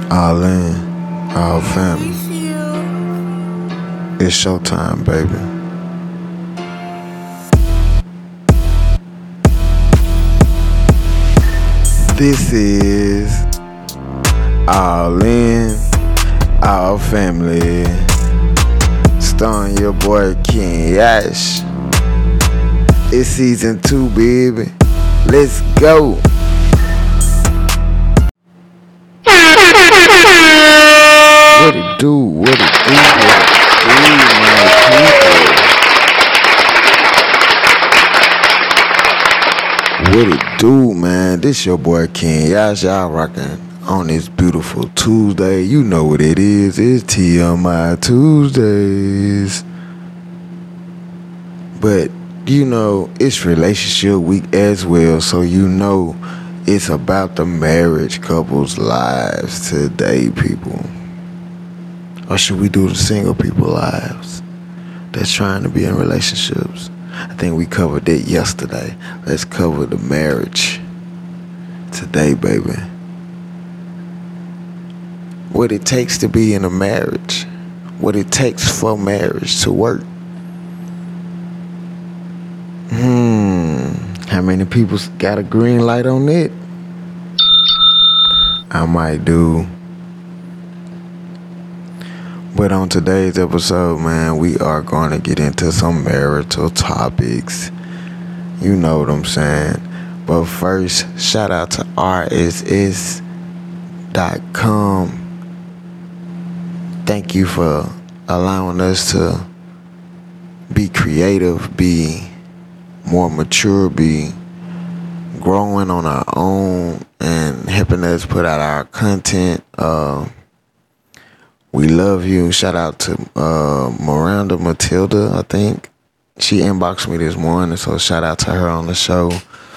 All in, all family. It's showtime, baby. This is All In, All Family. Starring your boy King Yash. It's season 2, baby. Let's go. What it do? What it do? What it do, man? This your boy King Yash. Y'all rocking on this beautiful Tuesday. You know what it is. It's TMI Tuesdays. But you know, it's relationship week as well, so you know it's about the marriage couples' lives today, people. Or should we do the single people lives that's trying to be in relationships? I think we covered that yesterday. Let's cover the marriage today, baby. What it takes to be in a marriage. What it takes for marriage to work. How many people got a green light on it? I might do. But on today's episode, man, we are going to get into some marital topics. You know what I'm saying. But first, shout out to RSS.com. Thank you for allowing us to be creative, be more mature, be growing on our own and helping us put out our content. We love you. Shout out to Miranda Matilda, I think. She inboxed me this morning, so shout out to her on the show.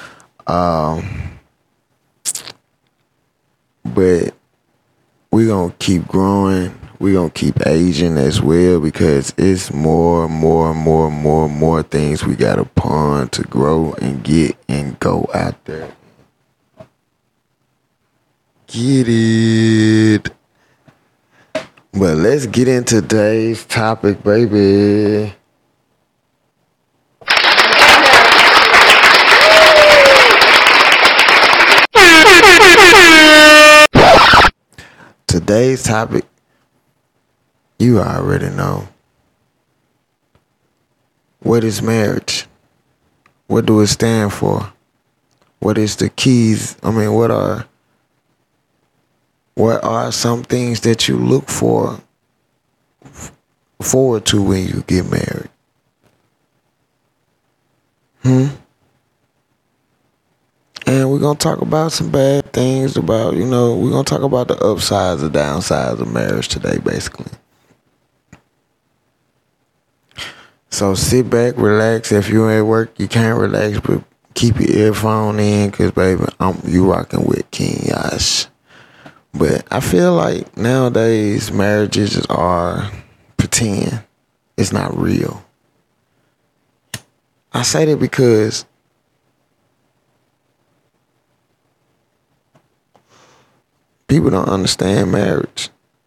But we're going to keep growing. We're going to keep aging as well because it's more things we got to pond to grow and get and go out there. Get it. But let's get into today's topic, baby. Today's topic, you already know. What is marriage? What do it stand for? What is the keys? What are some things that you look forward to when you get married? And we're going to talk about some bad things we're going to talk about the upsides and downsides of marriage today, basically. So sit back, relax. If you're at work, you can't relax, but keep your earphone in because, baby, you rocking with King Yash. But I feel like nowadays marriages are pretend. It's not real. I say that because people don't understand marriage.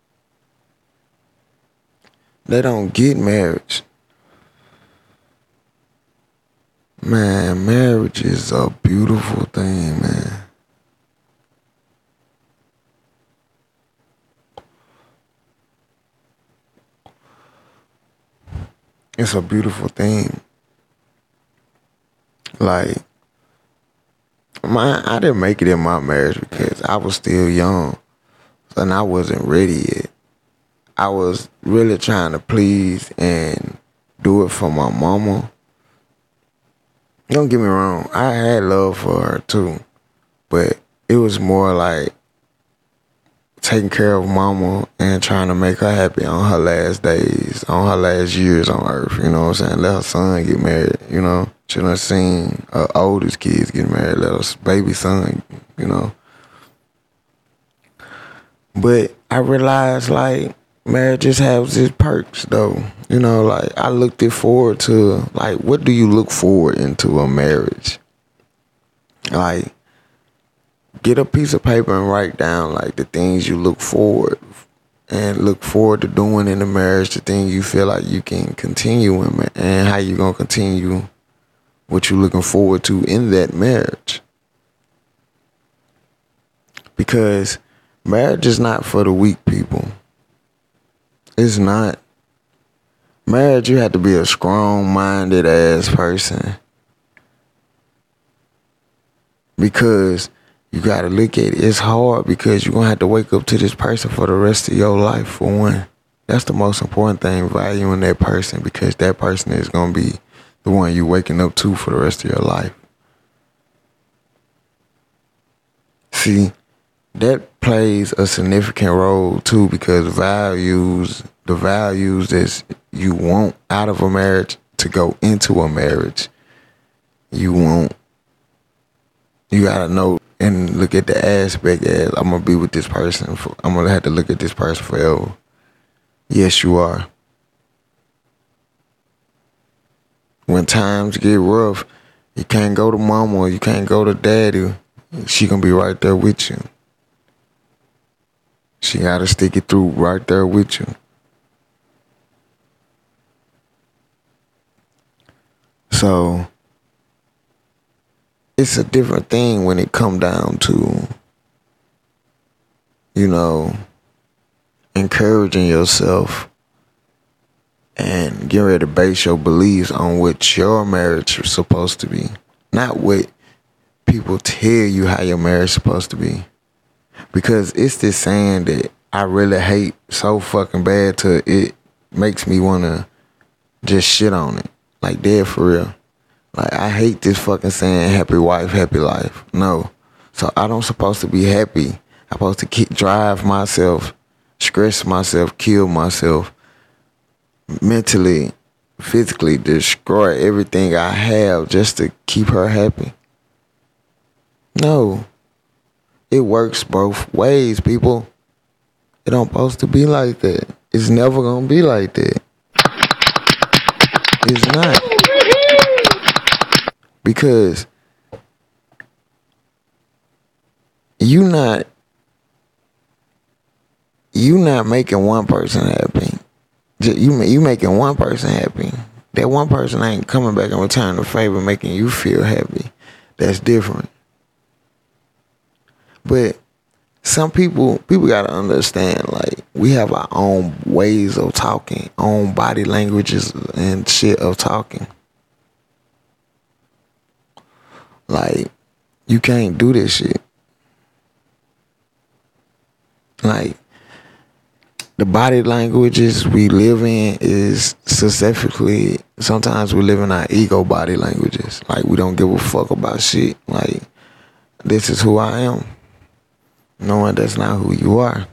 They don't get marriage. Man, marriage is a beautiful thing, man. It's a beautiful thing. Like, I didn't make it in my marriage because I was still young and I wasn't ready yet. I was really trying to please and do it for my mama. Don't get me wrong, I had love for her too, but it was more like taking care of mama and trying to make her happy on her last days, on her last years on earth, you know what I'm saying? Let her son get married, you know? She done seen her oldest kids get married, let her baby son, you know? But I realized, like, marriages has its perks, though. You know, like, I looked it forward to, like, what do you look forward into a marriage? Like, Get a piece of paper and write down like the things you look forward to doing in the marriage, the things you feel like you can continue in, and how you gonna continue what you looking forward to in that marriage. Because marriage is not for the weak people. It's not. Marriage, you have to be a strong-minded ass person. Because you gotta look at it. It's hard because you're gonna have to wake up to this person for the rest of your life, for one. That's the most important thing, valuing that person, because that person is gonna be the one you waking up to for the rest of your life. See, that plays a significant role too, because the values that you want out of a marriage to go into a marriage, you gotta know and look at the aspect as, I'm gonna be with this person. I'm gonna have to look at this person forever. Yes, you are. When times get rough, you can't go to mama or you can't go to daddy. She gonna be right there with you. She gotta stick it through right there with you. So it's a different thing when it come down to, encouraging yourself and getting ready to base your beliefs on what your marriage is supposed to be. Not what people tell you how your marriage is supposed to be. Because it's this saying that I really hate so fucking bad till it makes me want to just shit on it. Like, dead for real. Like, I hate this fucking saying, happy wife, happy life. No. So I don't supposed to be happy. I'm supposed to drive myself, stress myself, kill myself, mentally, physically destroy everything I have just to keep her happy. No. It works both ways, people. It don't supposed to be like that. It's never gonna be like that. It's not. Because you not making one person happy. You making one person happy. That one person ain't coming back and returning the favor, making you feel happy. That's different. But some people gotta understand, like, we have our own ways of talking, own body languages and shit of talking. Like, you can't do this shit. Like, the body languages we live in is specifically, sometimes we live in our ego body languages. Like, we don't give a fuck about shit. Like, this is who I am. Knowing that's not who you are.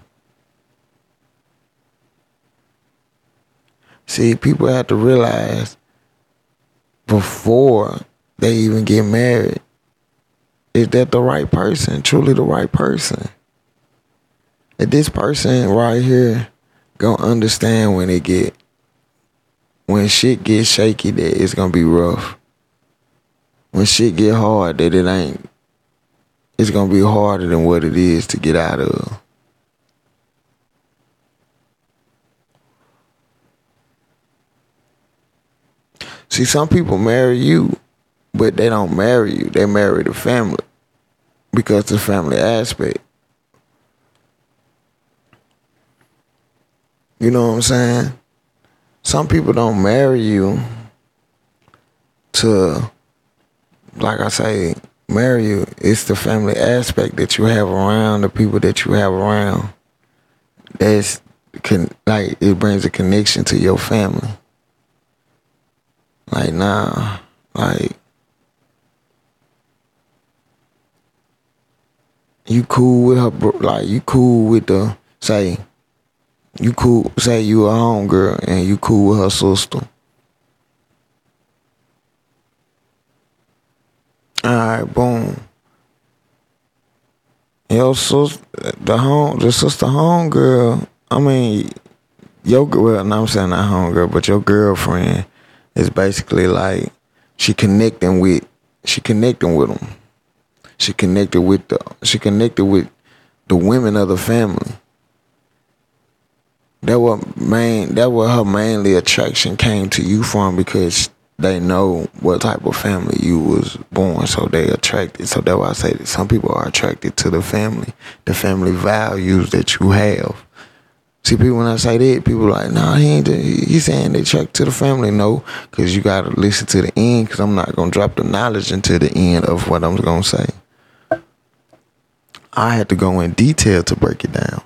See, people have to realize before they even get married, is that the right person? Truly the right person? If this person right here gonna understand when shit gets shaky, that it's gonna be rough. When shit get hard, that it's gonna be harder than what it is to get out of. See, some people marry you, but they don't marry you. They marry the family because the family aspect. You know what I'm saying? Some people don't marry you to, like I say, marry you. It's the family aspect that you have around, the people that you have around. It brings a connection to your family. Like, nah, like, you cool with her, like, you cool with say you a homegirl and you cool with her sister. Alright, boom. Your sister, the sister homegirl, I mean, I'm saying not homegirl, but your girlfriend is basically like, she connecting with them. She connected with the women of the family. That what her mainly attraction came to you from, because they know what type of family you was born, so they attracted. So that's why I say that some people are attracted to the family values that you have. See, people, when I say that, people are like, nah, he's saying they attracted to the family. No, because you got to listen to the end, because I'm not going to drop the knowledge until the end of what I'm going to say. I had to go in detail to break it down.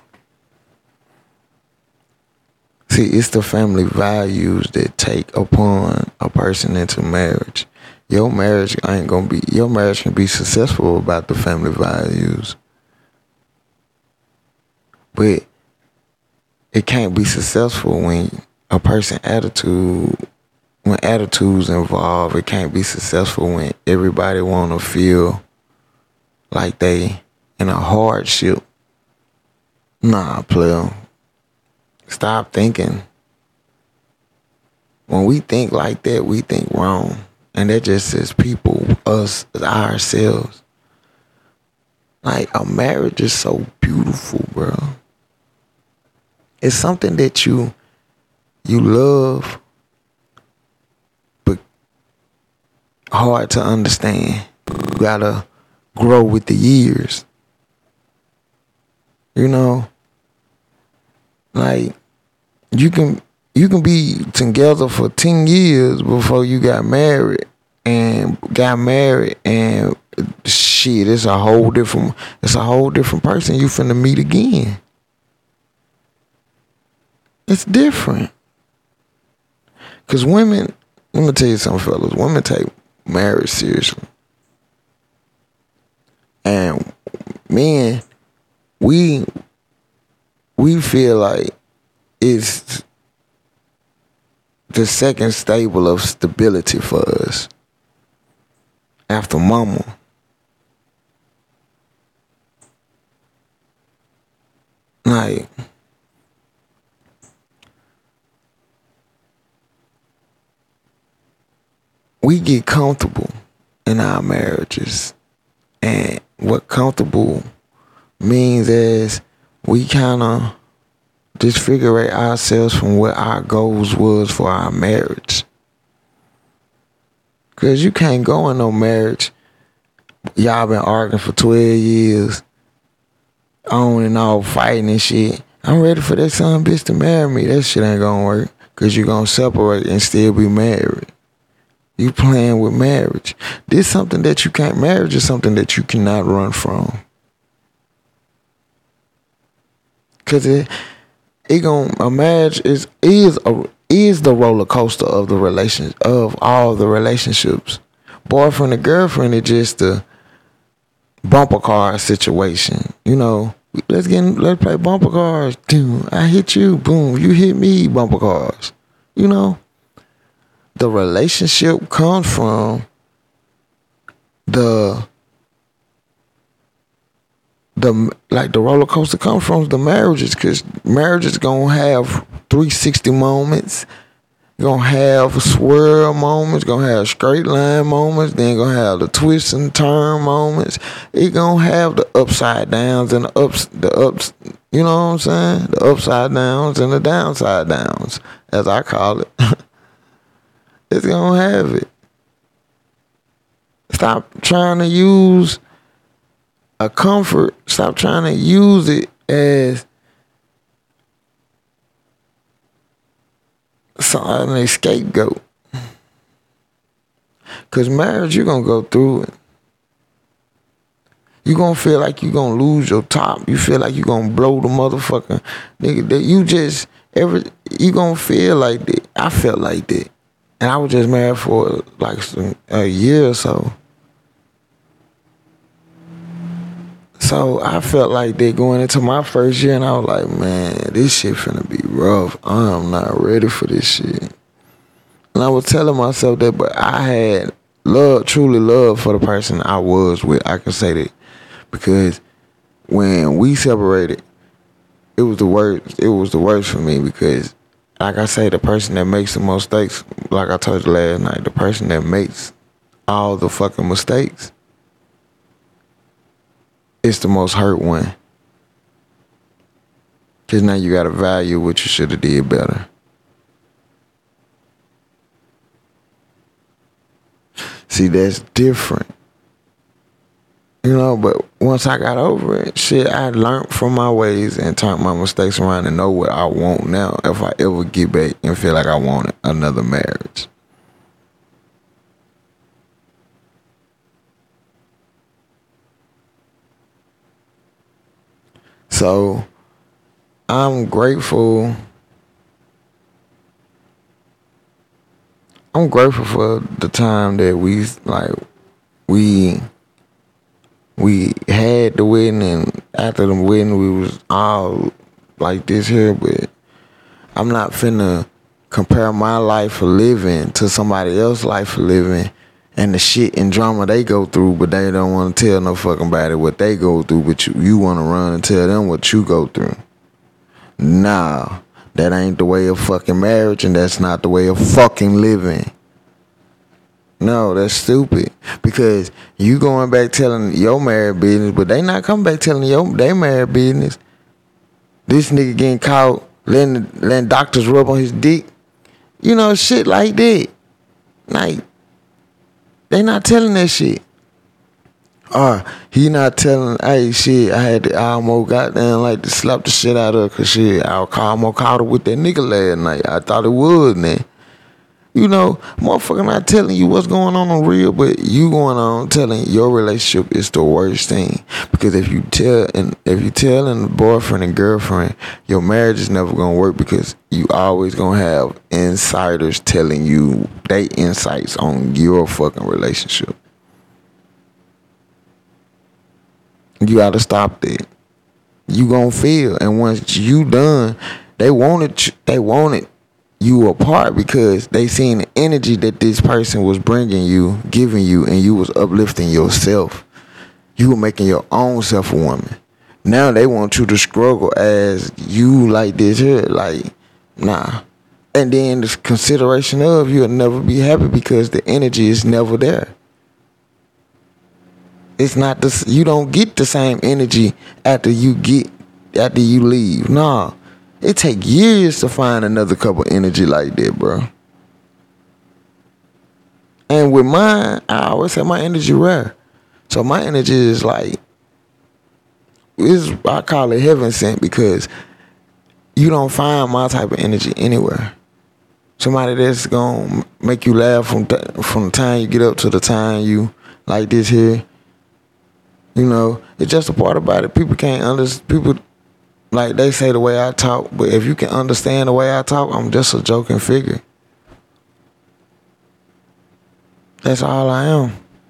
See, it's the family values that take upon a person into marriage. Your marriage can be successful about the family values, but it can't be successful when when attitudes involved. It can't be successful when everybody want to feel like they in a hardship. Nah, player. Stop thinking. When we think like that, we think wrong. And that just says people, us, ourselves. Like, a marriage is so beautiful, bro. It's something that you love, but hard to understand. You gotta grow with the years. You know? Like, you can be together for 10 years before you got married, and shit, it's a whole different person you finna meet again. It's different. Cause women, let me tell you something, fellas. Women take marriage seriously. And men, we feel like it's the second stable of stability for us after mama. Like, we get comfortable in our marriages, and what comfortable means is we kind of disfigure ourselves from what our goals was for our marriage. Cause you can't go in no marriage, y'all been arguing for 12 years, on and off, fighting and shit. I'm ready for that son bitch to marry me. That shit ain't gonna work, cause you gonna separate and still be married. You playing with marriage. Marriage is something that you cannot run from. Cause a marriage is the roller coaster of the of all the relationships. Boyfriend and girlfriend is just a bumper car situation. You know, let's play bumper cars. Dude, I hit you, boom, you hit me, bumper cars. You know, the relationship comes from the roller coaster comes from the marriages, because marriages gonna have 360 moments, gonna have swirl moments, gonna have straight line moments, then gonna have the twist and turn moments. It gonna have the upside downs and the ups, you know what I'm saying? The upside downs and the downside downs, as I call it. It's gonna have it. Stop trying to use a comfort. Stop trying to use it as an scapegoat. Cause marriage, you're gonna go through it. You gonna feel like you gonna lose your top. You feel like you gonna blow the motherfucker. Nigga, that you gonna feel like that. I felt like that. And I was just married for like a year or so. So I felt like that going into my first year, and I was like, man, this shit finna be rough. I'm not ready for this shit. And I was telling myself that, but I had truly love for the person I was with. I can say that. Because when we separated, it was the worst. It was the worst for me, because, like I say, the person that makes the most mistakes, like I told you last night, the person that makes all the fucking mistakes, it's the most hurt one. Because now you got to value what you should have did better. See, that's different. You know, but once I got over it, shit, I learned from my ways and turned my mistakes around and know what I want now if I ever get back and feel like I want another marriage. So, I'm grateful. I'm grateful for the time that we had the wedding, and after the wedding we was all like this here, but I'm not finna compare my life for living to somebody else's life for living and the shit and drama they go through, but they don't want to tell no fucking body what they go through, but you want to run and tell them what you go through. Nah, that ain't the way of fucking marriage, and that's not the way of fucking living. No, that's stupid. Because you going back telling your married business, but they not coming back telling they married business. This nigga getting caught letting doctors rub on his dick. You know, shit like that. Like, they not telling that shit. Or he not telling, hey, shit, I almost goddamn like to slap the shit out of her, cause shit, I almost caught her with that nigga last night. I thought it would, man. You know, motherfucker not telling you what's going on real, but you going on telling your relationship is the worst thing. Because if you tell the boyfriend and girlfriend, your marriage is never gonna work, because you always gonna have insiders telling you they insights on your fucking relationship. You gotta stop that. You gonna feel, and once you done, they wanted you apart because they seen the energy that this person was bringing you, giving you, and you was uplifting yourself. You were making your own self a woman. Now they want you to struggle as you like this here, like, nah. And then the consideration of you'll never be happy because the energy is never there. It's not this. You don't get the same energy after you leave. Nah. It take years to find another couple energy like that, bro. And with mine, I always say my energy rare. So my energy is like, I call it heaven sent, because you don't find my type of energy anywhere. Somebody that's gonna make you laugh from the time you get up to the time you like this here. You know, it's just a part about it. People can't understand. People, like they say, the way I talk, but if you can understand the way I talk, I'm just a joking figure. That's all I am.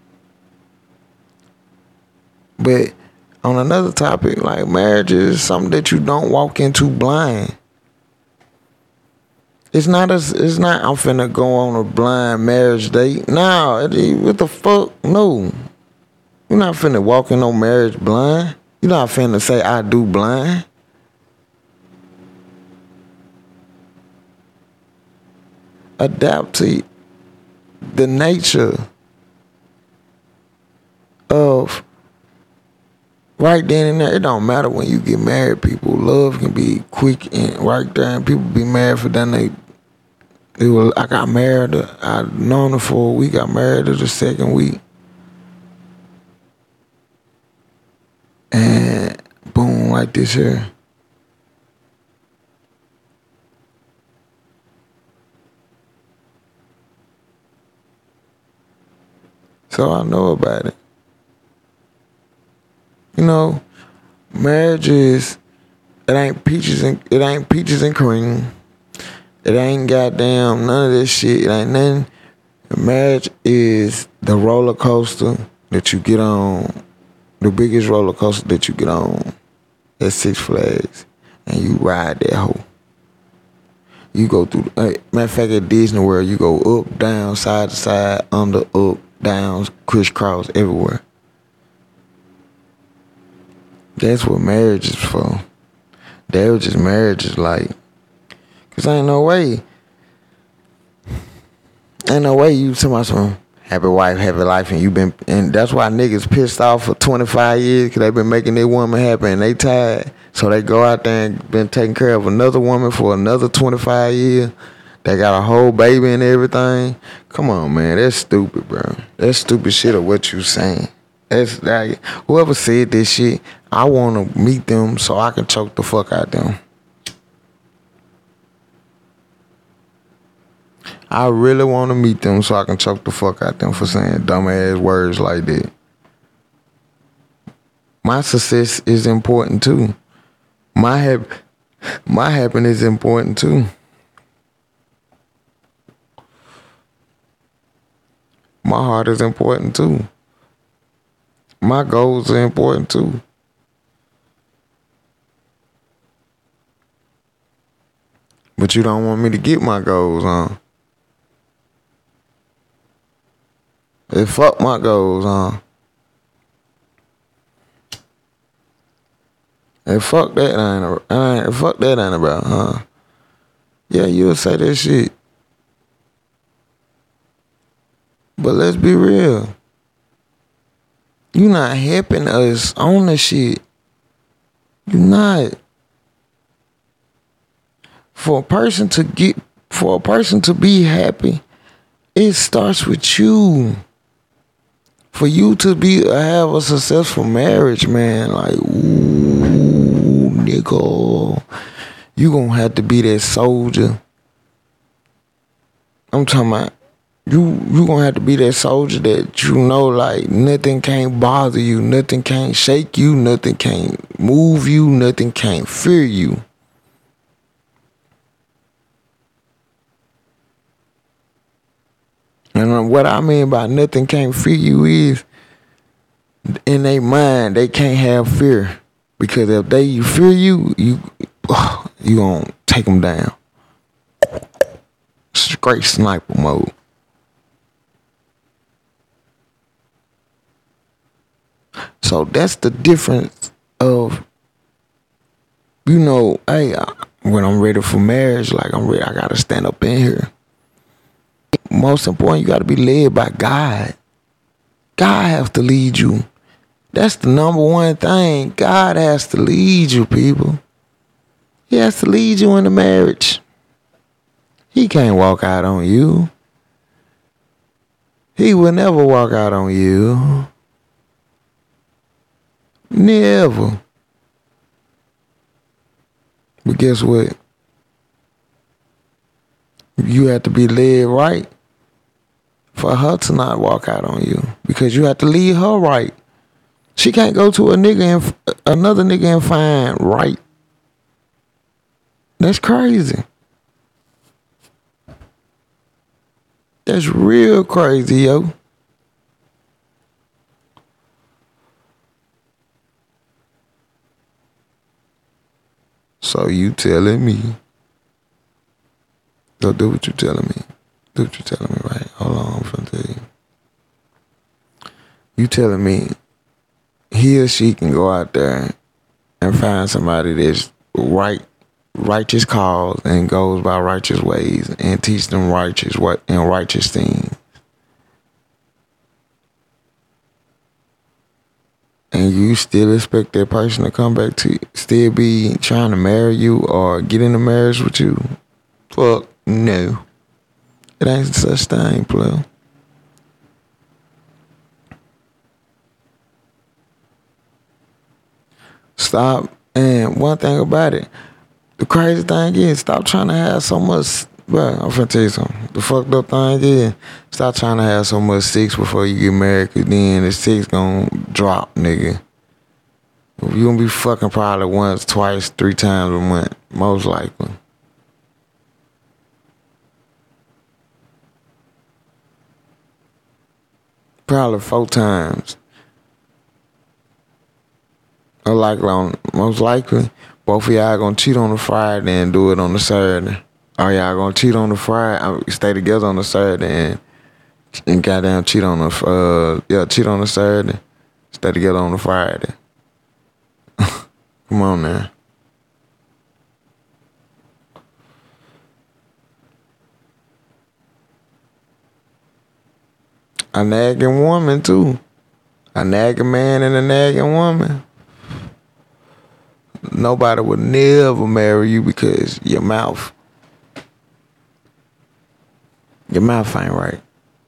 But on another topic, like, marriage is something that you don't walk into blind. It's not I'm finna go on a blind marriage date. No, what the fuck? No. You're not finna walk in no marriage blind. You're not finna say I do blind. Adapt to the nature of right then and there. It don't matter when you get married, people. Love can be quick and right there, and people be married for then I got married. I known her for a week. I married her the second week, and boom, like this here. So I know about it. You know, marriage is, it ain't peaches and cream. It ain't goddamn none of this shit. It ain't nothing. Marriage is the roller coaster that you get on, the biggest roller coaster that you get on at Six Flags, and you ride that hoe. You go through, matter of fact, at Disney World, you go up, down, side to side, under, up, down, crisscross, everywhere. That's what marriage is for. Marriage is like, cause ain't no way you tell me something, happy wife, happy life, and that's why niggas pissed off for 25 years because they been making their woman happy and they tired. So they go out there and been taking care of another woman for another 25 years. They got a whole baby and everything. Come on, man. That's stupid, bro. That's stupid shit of what you saying. That's like, whoever said this shit, I want to meet them so I can choke the fuck out them. I really want to meet them so I can choke the fuck out them for saying dumbass words like that. My success is important too. My happiness is important too. My heart is important too. My goals are important too. But you don't want me to get my goals, huh? Hey, fuck my goals, huh? Hey, fuck that ain't about, huh? Yeah, you'll say that shit. But let's be real. You not helping us on the shit. You not. For a person to be happy, it starts with you. For you to have a successful marriage, man, like, ooh, nigga, you gonna have to be that soldier. I'm talking about you gonna have to be that soldier that you know, like, nothing can't bother you, nothing can't shake you, nothing can't move you, nothing can't fear you. And what I mean by nothing can't fear you is, in their mind, they can't have fear. Because if they fear you gonna take them down. Straight sniper mode. So that's the difference of, hey, when I'm ready for marriage, like I gotta stand up in here. Most important, you gotta be led by God. God has to lead you. That's the number one thing. God has to lead you, people. He has to lead you in the marriage. He can't walk out on you. He will never walk out on you. Never. But guess what? You have to be led right for her to not walk out on you. Because you have to lead her right. She can't go to another nigga and find right. That's crazy. That's real crazy, yo. So you telling me, go do what you telling me. Do what you telling me, right? Hold on, I'm finna tell you. You telling me he or she can go out there and find somebody that's righteous cause and goes by righteous ways and teach them righteous things. And you still expect that person to come back to still be trying to marry you or get into marriage with you? Fuck no. It ain't such thing, player. Stop. And one thing about it, the crazy thing is, stop trying to have so much. Bro, I'm finna tell you something. The fucked up thing is, stop trying to have so much sex before you get married, cause then the sex gonna drop, nigga. You gonna be fucking probably once, twice, 3 times a month, most likely. Probably 4 times. Or most likely, both of y'all gonna cheat on the Friday and do it on the Saturday. Or y'all gonna cheat on the Friday, stay together on the Saturday and goddamn cheat on the Saturday, stay together on the Friday. Come on now. A nagging woman too. A nagging man and a nagging woman. Nobody would never marry you because your mouth ain't right.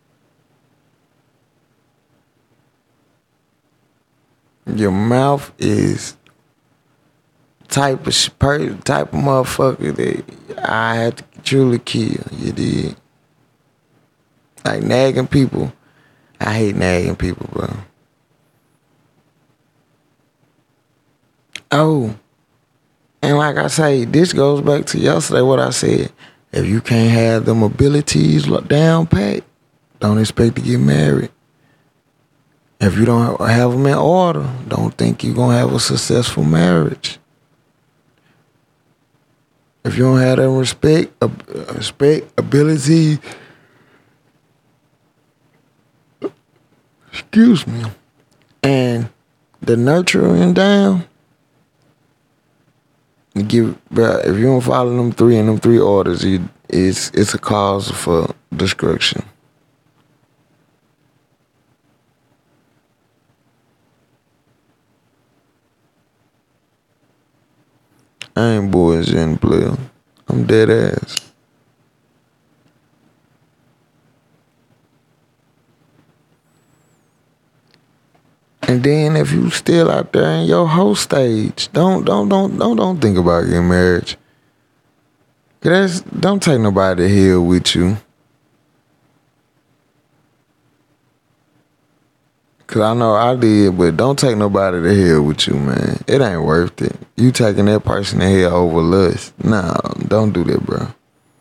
Your mouth is type of motherfucker that I had to truly kill. You did. Like nagging people. I hate nagging people, bro. Oh, and like I say, this goes back to yesterday what I said. If you can't have them abilities down pat, don't expect to get married. If you don't have them in order, don't think you're going to have a successful marriage. If you don't have that respect, ability, excuse me, and the nurturing down, if you don't follow them three orders, it's a cause for destruction. I ain't boys in player. I'm dead ass. And then if you still out there in your whole stage, don't think about getting married. Cause don't take nobody to hell with you. Cause I know I did, but don't take nobody to hell with you, man. It ain't worth it. You taking that person to hell over lust. Nah, don't do that, bro.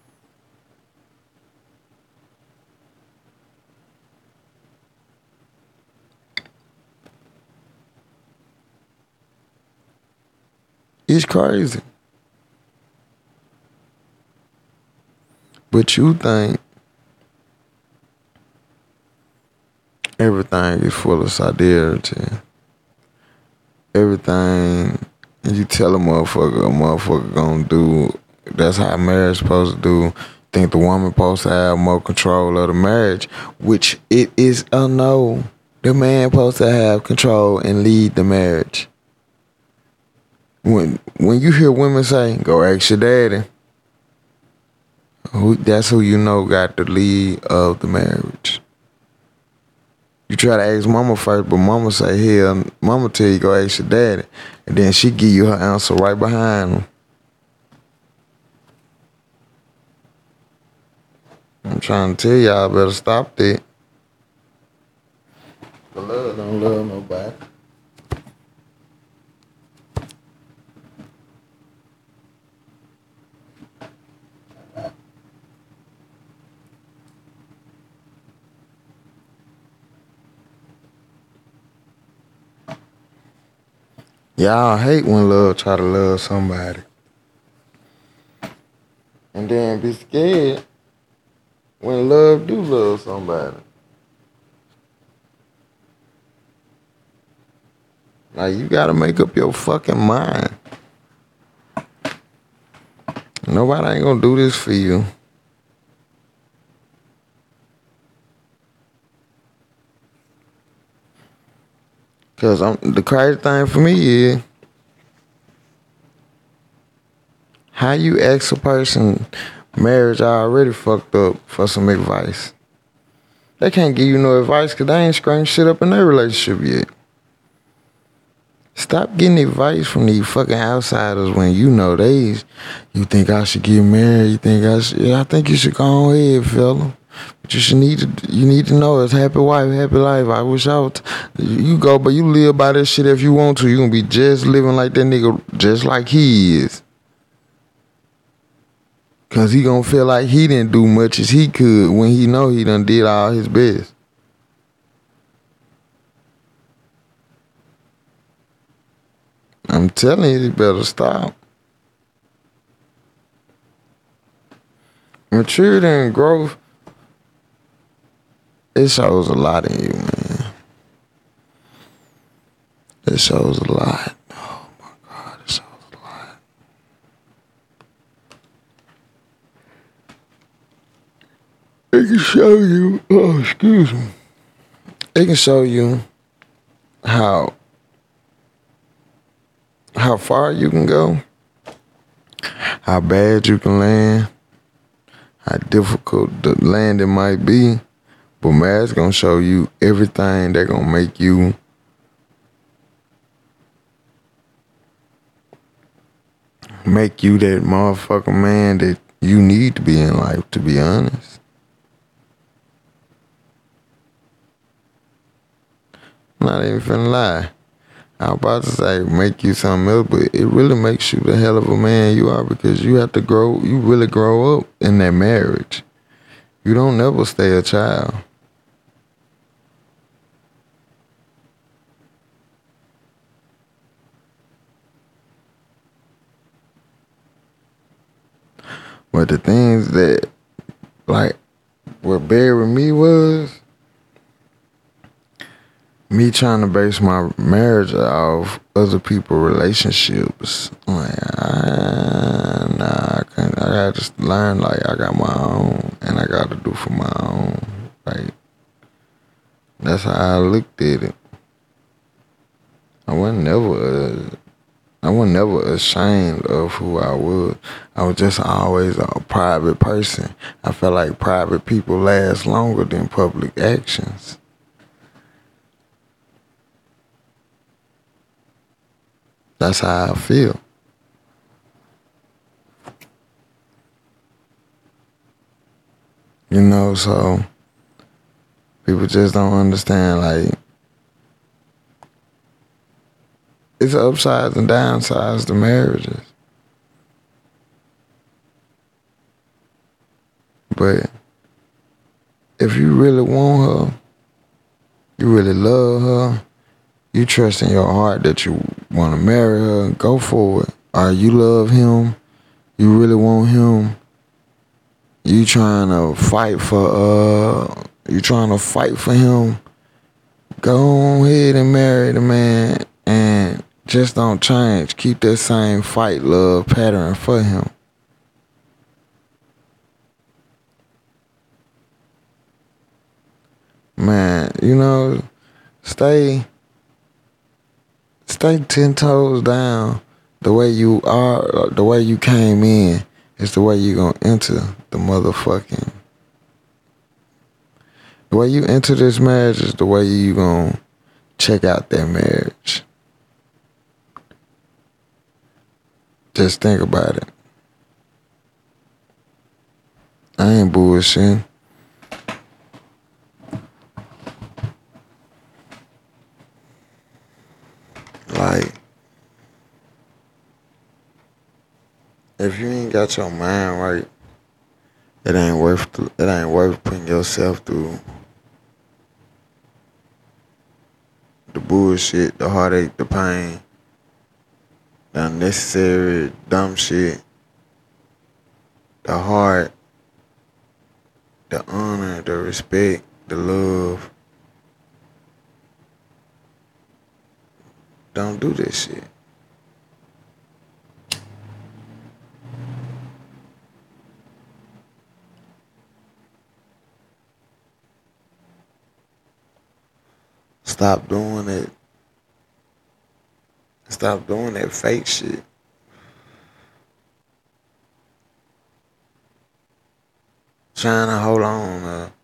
It's crazy. But you think everything is full of solidarity. Everything you tell a motherfucker gonna do. That's how marriage supposed to do. Think the woman supposed to have more control of the marriage, which it is a no. The man supposed to have control and lead the marriage. When you hear women say, "Go ask your daddy," that's who you know got the lead of the marriage. You try to ask mama first, but mama say, hell, mama tell you go ask your daddy. And then she give you her answer right behind him. I'm trying to tell y'all better stop that. The love don't love nobody. Y'all hate when love try to love somebody. And then be scared when love do love somebody. Like, you gotta make up your fucking mind. Nobody ain't gonna do this for you. Cause the crazy thing for me is how you ask a person marriage already fucked up for some advice. They can't give you no advice because they ain't scraped shit up in their relationship yet. Stop getting advice from these fucking outsiders when you know you think I should get married, I think you should go ahead, fella. But you need to know it's happy wife, happy life. I wish I would. You go, but you live by that shit if you want to. You gonna be just living like that nigga, just like he is. Cause he gonna feel like he didn't do much as he could when he know he done did all his best. I'm telling you better stop. Maturity and growth, it shows a lot in you, man. It shows a lot. Oh my God, it shows a lot. It can show you, oh, excuse me. It can show you how far you can go, how bad you can land, how difficult the landing might be. But marriage gonna show you everything that gonna make you that motherfucker man that you need to be in life, to be honest. I'm not even finna lie. I was about to say make you something else, but it really makes you the hell of a man you are, because you have to grow, you really grow up in that marriage. You don't never stay a child. But the things that, like, what buried me was me trying to base my marriage off other people's relationships. Like, nah, I can't. I gotta just learn, like, I got my own, and I gotta do for my own. Like, that's how I looked at it. I wasn't never ashamed of who I was. I was just always a private person. I felt like private people last longer than public actions. That's how I feel. You know, so people just don't understand, like, it's upsides and downsides to marriages. But if you really want her, you really love her, you trust in your heart that you want to marry her, go for it. Or you love him, you really want him, you trying to fight for him, go ahead and marry the man, and just don't change. Keep that same fight love pattern for him. Man, you know, stay 10 toes down. The way you are, the way you came in is the way you gonna enter the motherfucking. The way you enter this marriage is the way you gonna check out that marriage. Just think about it. I ain't bullshitting. Like, if you ain't got your mind right, it ain't worth putting yourself through the bullshit, the heartache, the pain, the unnecessary dumb shit, the heart, the honor, the respect, the love. Don't do this shit. Stop doing it. Stop doing that fake shit. Trying to hold on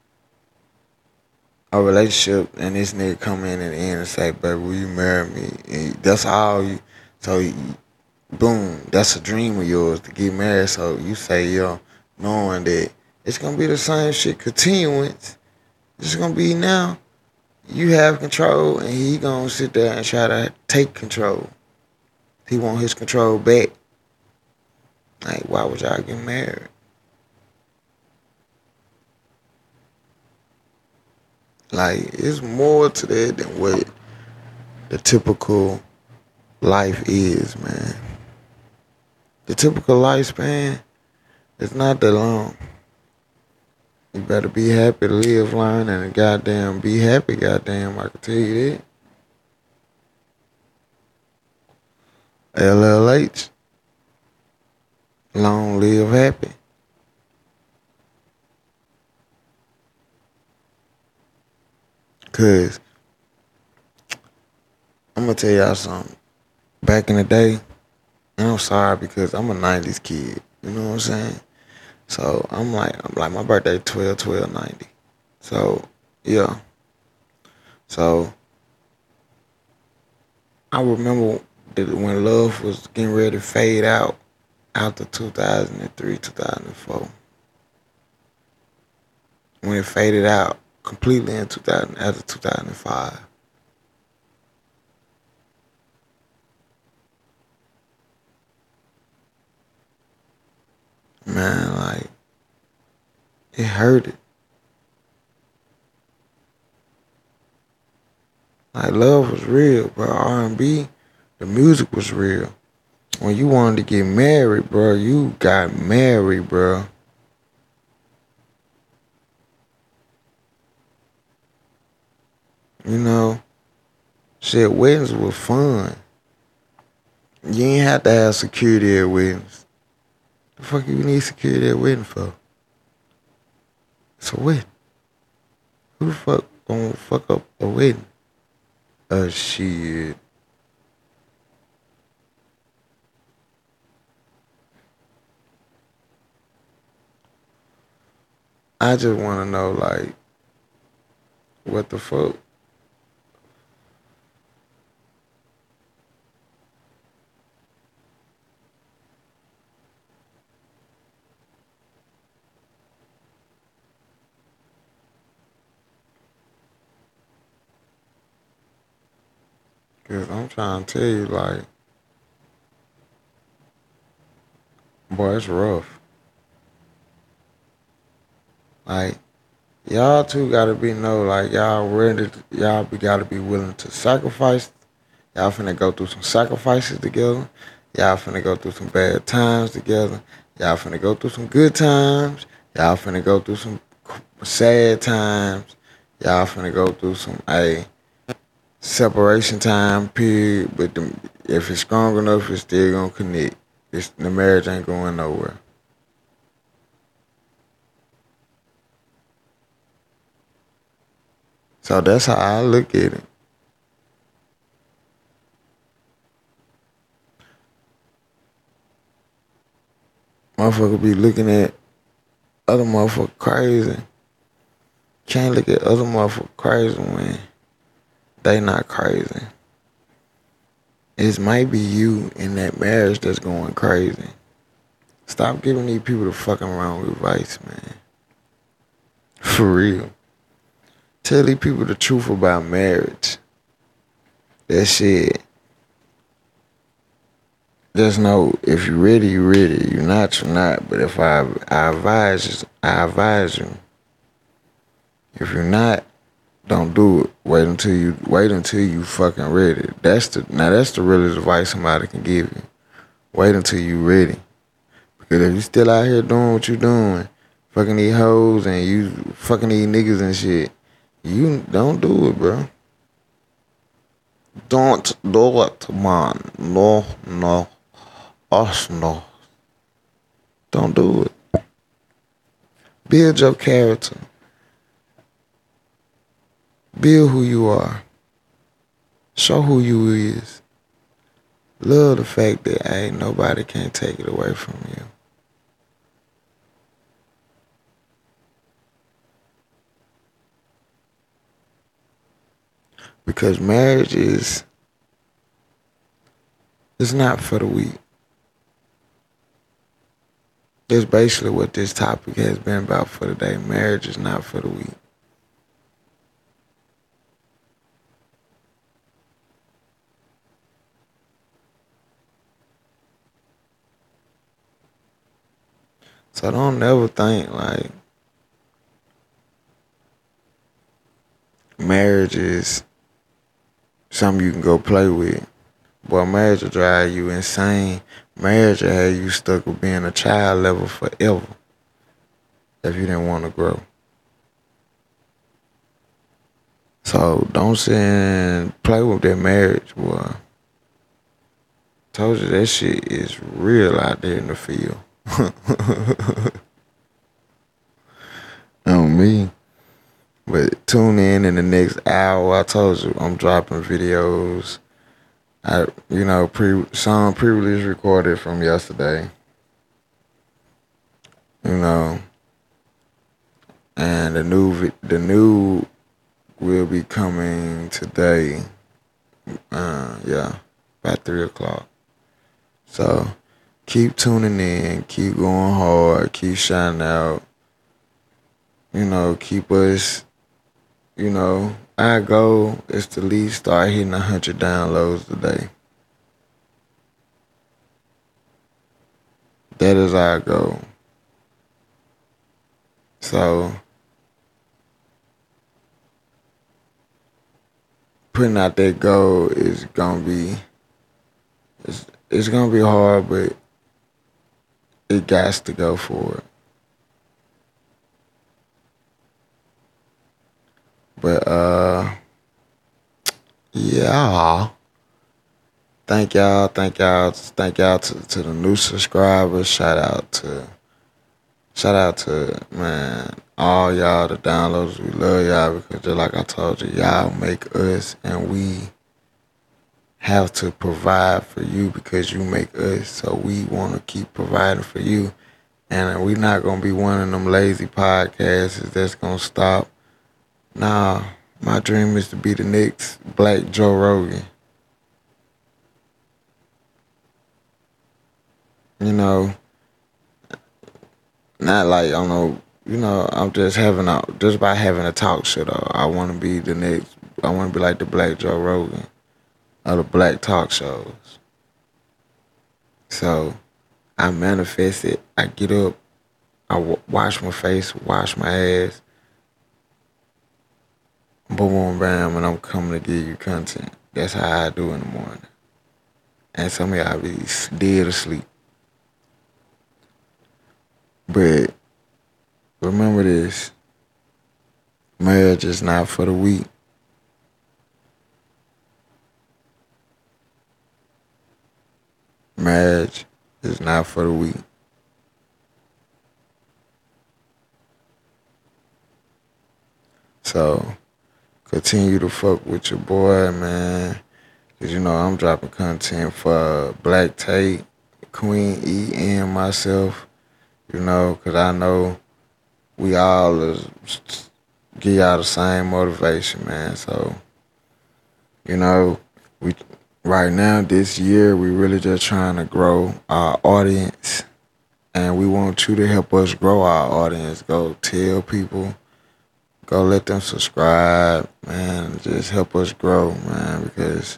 a relationship, and this nigga come in at the end and say, baby, will you marry me? And that's all you. So, boom, that's a dream of yours to get married. So you say, yo, knowing that it's going to be the same shit continuance. It's going to be now. You have control, and he going to sit there and try to take control. He want his control back. Like, why would y'all get married? Like, it's more to that than what the typical life is, man. The typical lifespan is not that long. You better be happy to live, learn, and goddamn be happy, goddamn, I can tell you that. LLH. Long live happy. Cause I'm gonna tell y'all something. Back in the day, and I'm sorry because I'm a 90s kid. You know what I'm saying? So I'm like my birthday 12/12/90. So yeah. So I remember that when love was getting ready to fade out after 2003, 2004. When it faded out completely in 2000 after 2005. Man, like it hurted. Like love was real, bro. R&B, the music was real. When you wanted to get married, bro, you got married, bro. You know, shit, weddings was fun. You ain't have to have security at weddings. The fuck you need security at wedding for? It's a wedding. Who the fuck gonna fuck up a wedding? Shit. I just wanna know, like, what the fuck? Cause I'm trying to tell you, like, boy, it's rough. Like, y'all two gotta be like y'all ready. Y'all gotta be willing to sacrifice. Y'all finna go through some sacrifices together. Y'all finna go through some bad times together. Y'all finna go through some good times. Y'all finna go through some sad times. Y'all finna go through some separation time period. But if it's strong enough, it's still gonna connect. The marriage ain't going nowhere. So that's how I look at it. Motherfucker be looking at other motherfucker crazy. Can't look at other motherfucker crazy when they not crazy. It might be you in that marriage that's going crazy. Stop giving these people the fucking wrong advice, man. For real. Tell these people the truth about marriage. That shit. Just know if you're ready, you're ready. You're not, you're not. But if I advise you. If you're not, don't do it. Wait until you fucking ready. That's the realest advice somebody can give you. Wait until you ready. Because if you still out here doing what you doing, fucking these hoes and you fucking these niggas and shit, you don't do it, bro. Don't do it, man. No, no. Us, no. Don't do it. Build your character. Build who you are. Show who you is. Love the fact that ain't nobody can't take it away from you. Because marriage is it's not for the weak. That's basically what this topic has been about for today. Marriage is not for the weak. So don't never think like marriage is something you can go play with. Boy, marriage will drive you insane. Marriage will have you stuck with being a child level forever if you didn't want to grow. So don't sit and play with that marriage, boy. Told you that shit is real out there in the field. On me. But tune in the next hour. I told you I'm dropping videos. song pre-release recorded from yesterday. You know, and the new will be coming today. Yeah, about 3 o'clock. So keep tuning in, keep going hard, keep shining out. Keep us. Our goal is to at least start hitting 100 downloads today. That is our goal. So putting out that goal is gonna be it's gonna be hard, but it got to go for it. But yeah. Thank y'all to the new subscribers. Shout out to man, all y'all the downloads. We love y'all because just like I told you, y'all make us, and we have to provide for you because you make us. So we want to keep providing for you, and we're not gonna be one of them lazy podcasts that's gonna stop. Nah, my dream is to be the next Black Joe Rogan. You know, not like I don't know. I'm just by having a talk show though. I want to be the next. I want to be like the Black Joe Rogan of the Black talk shows. So I manifest it. I get up. Wash my face, wash my ass. Boom, boom, bam, and I'm coming to give you content. That's how I do in the morning. And some of y'all be dead asleep. But remember this. Marriage is not for the weak. Marriage is not for the weak. So continue to fuck with your boy, man. Cause I'm dropping content for Black Tate, Queen E, and myself. Cause I know we all give y'all the same motivation, man. So, we right now this year we really just trying to grow our audience, and we want you to help us grow our audience. Go tell people, go let them subscribe, man. Just help us grow, man, because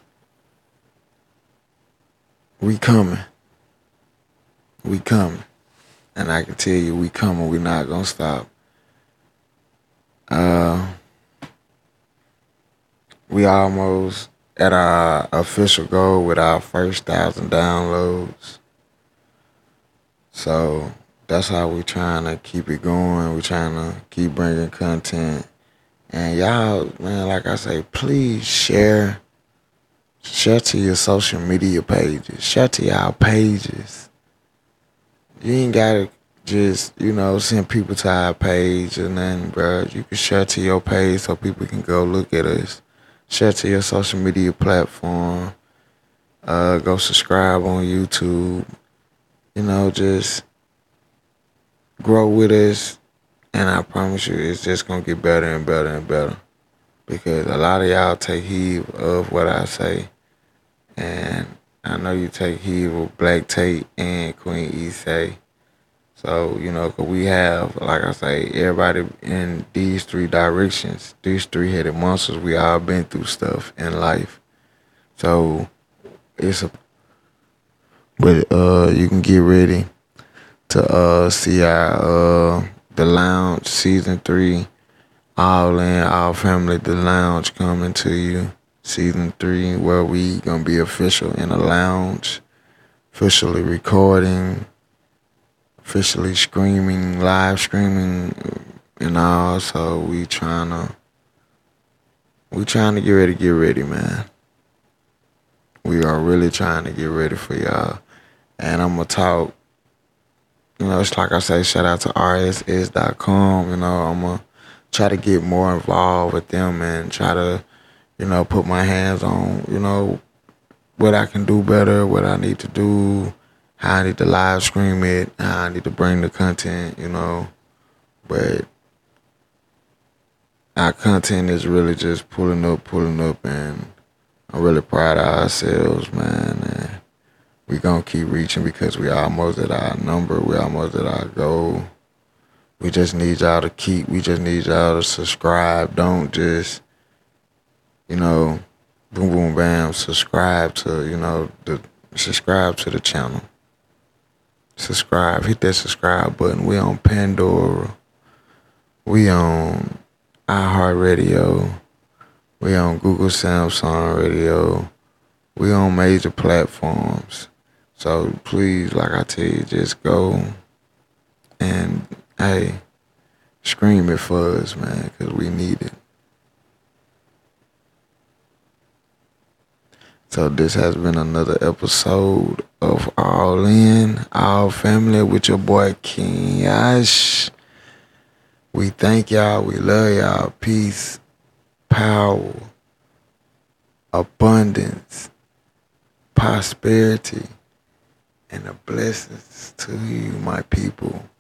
we coming. We coming. And I can tell you we coming. We not gonna stop. We almost at our official goal with our first 1,000 downloads. So that's how we trying to keep it going. We trying to keep bringing content. And y'all, man, like I say, please share to your social media pages. Share to y'all pages. You ain't gotta just, send people to our page or nothing, bro. You can share to your page so people can go look at us. Share to your social media platform. Go subscribe on YouTube. Just grow with us. And I promise you, it's just gonna get better and better and better. Because a lot of y'all take heed of what I say. And I know you take heed of what Black Tate and Queen E say. So, 'cause we have, like I say, everybody in these three directions, these three-headed monsters, we all been through stuff in life. So, but you can get ready to see our The Lounge Season 3, All In, All Family, The Lounge coming to you. Season 3, where we gonna be official in a lounge, officially recording, officially screaming, live streaming, and all. So we trying to get ready, man. We are really trying to get ready for y'all. And I'm gonna talk. It's like I say, shout out to rss.com. I'm gonna try to get more involved with them and try to, put my hands on, what I can do better, what I need to do, how I need to live stream it, how I need to bring the content, But our content is really just pulling up, and I'm really proud of ourselves, man. And we gonna keep reaching because we almost at our number, we almost at our goal. We just need y'all to subscribe. Don't just, boom, boom, bam, subscribe to, subscribe to the channel. Subscribe, hit that subscribe button. We on Pandora. We on iHeartRadio. We on Google Samsung Radio. We on major platforms. So please, like I tell you, just go and, hey, scream it for us, man, because we need it. So this has been another episode of All In, All Family with your boy King Yash. We thank y'all. We love y'all. Peace, power, abundance, prosperity, and the blessings to you, my people.